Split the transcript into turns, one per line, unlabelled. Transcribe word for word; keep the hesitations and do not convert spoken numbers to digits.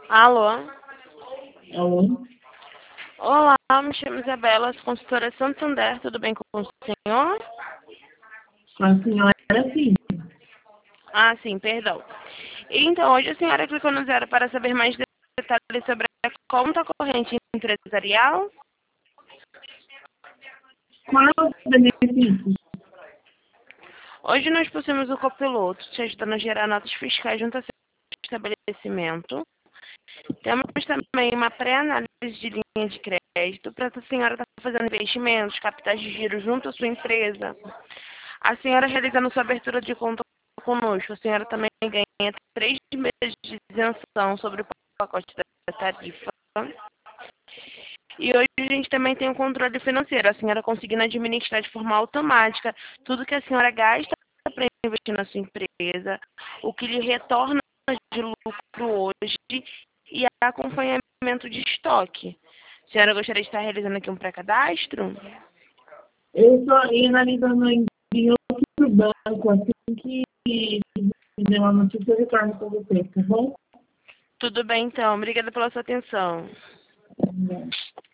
Alô?
Alô?
Olá, me chamo Isabela, sou consultora Santander, tudo bem com o senhor?
Com a senhora, sim.
Ah, sim, perdão. Então, hoje a senhora clicou no zero para saber mais detalhes sobre a conta corrente empresarial?
Qual é o benefício?
Hoje nós possuímos o copiloto, te ajudando a gerar notas fiscais junto ao seu estabelecimento. Temos também uma pré-análise de linha de crédito para a senhora estar fazendo investimentos, capitais de giro junto à sua empresa. A senhora realizando sua abertura de conta conosco, a senhora também ganha três meses de isenção sobre o pacote da tarifa. E hoje a gente também tem o controle financeiro, a senhora conseguindo administrar de forma automática tudo que a senhora gasta para investir na sua empresa, o que lhe retorna de lucro hoje e acompanhamento de estoque. A senhora gostaria de estar realizando aqui um pré-cadastro?
Eu estou aí analisando em em outro banco, assim que me der uma notícia, eu retorno para você, tá bom?
Tudo bem, então. Obrigada pela sua atenção.
Tá bom.